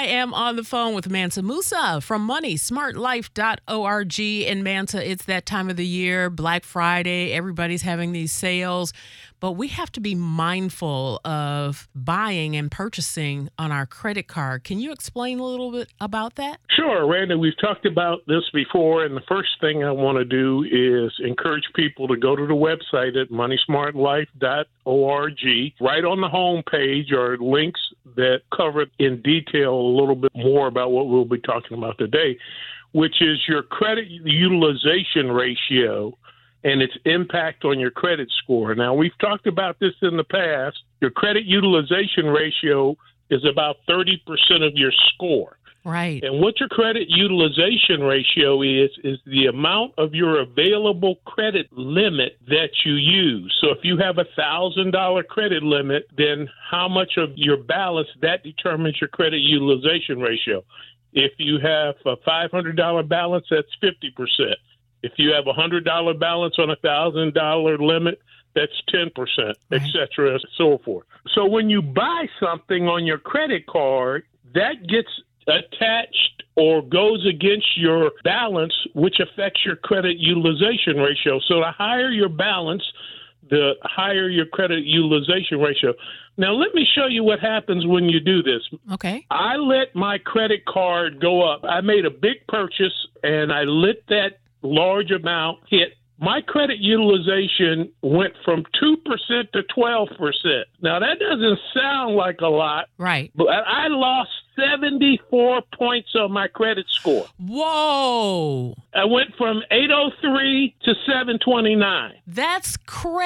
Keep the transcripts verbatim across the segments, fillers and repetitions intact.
am on the phone with Mansa Musa from money smart life dot org. And Mansa, it's that time of the year, Black Friday. Everybody's having these sales, but we have to be mindful of buying and purchasing on our credit card. Can you explain a little bit about that? Sure, Randy. We've talked about this before, and the first thing I want to do is encourage people to go to the website at money smart life dot org. Right on the home page are links that cover in detail a little bit more about what we'll be talking about today, which is your credit utilization ratio and its impact on your credit score. Now, we've talked about this in the past. Your credit utilization ratio is about thirty percent of your score. Right. And what your credit utilization ratio is, is the amount of your available credit limit that you use. So if you have a one thousand dollars credit limit, then how much of your balance, that determines your credit utilization ratio. If you have a five hundred dollars balance, that's fifty percent. If you have a one hundred dollars balance on a one thousand dollars limit, that's ten percent, et cetera, and so forth. So when you buy something on your credit card, that gets attached or goes against your balance, which affects your credit utilization ratio. So the higher your balance, the higher your credit utilization ratio. Now, let me show you what happens when you do this. Okay. I let my credit card go up. I made a big purchase, and I let that large amount hit. My credit utilization went from two percent to twelve percent. Now, that doesn't sound like a lot. Right. But I lost seventy-four points on my credit score. Whoa. I went from eight oh three to seven twenty-nine. That's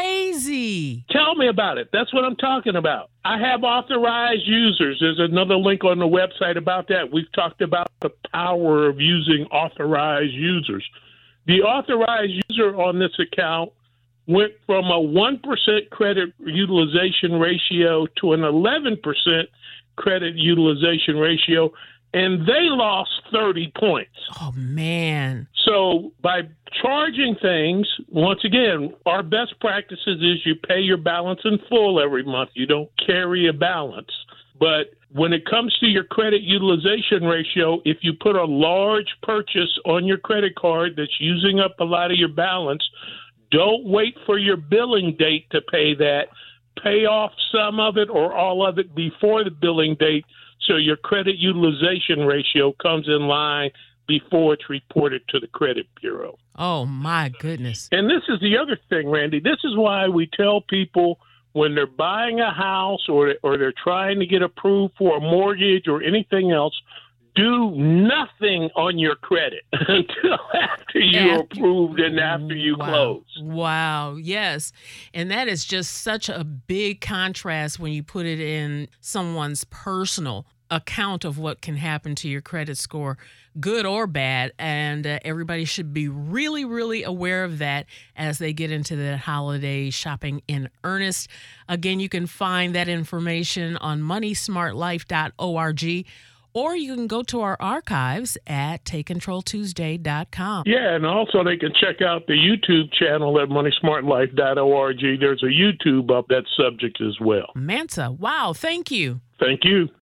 crazy. Tell me about it. That's what I'm talking about. I have authorized users. There's another link on the website about that. We've talked about the power of using authorized users. The authorized user on this account went from a one percent credit utilization ratio to an eleven percent credit utilization ratio, and they lost thirty points. Oh, man. So by charging things, once again, our best practices is you pay your balance in full every month. You don't carry a balance. But when it comes to your credit utilization ratio, if you put a large purchase on your credit card that's using up a lot of your balance, don't wait for your billing date to pay that. Pay off some of it or all of it before the billing date so your credit utilization ratio comes in line before it's reported to the credit bureau. Oh, my goodness. And this is the other thing, Randy. This is why we tell people when they're buying a house or or they're trying to get approved for a mortgage or anything else, do nothing on your credit until after you're After- approved and after you wow. close. Wow, yes. And that is just such a big contrast when you put it in someone's personal account of what can happen to your credit score, good or bad. And uh, everybody should be really, really aware of that as they get into the holiday shopping in earnest. Again, you can find that information on money smart life dot org, or you can go to our archives at take control tuesday dot com. Yeah, and also they can check out the YouTube channel at money smart life dot org. There's a YouTube up that subject as well. Mansa, wow, thank you. Thank you.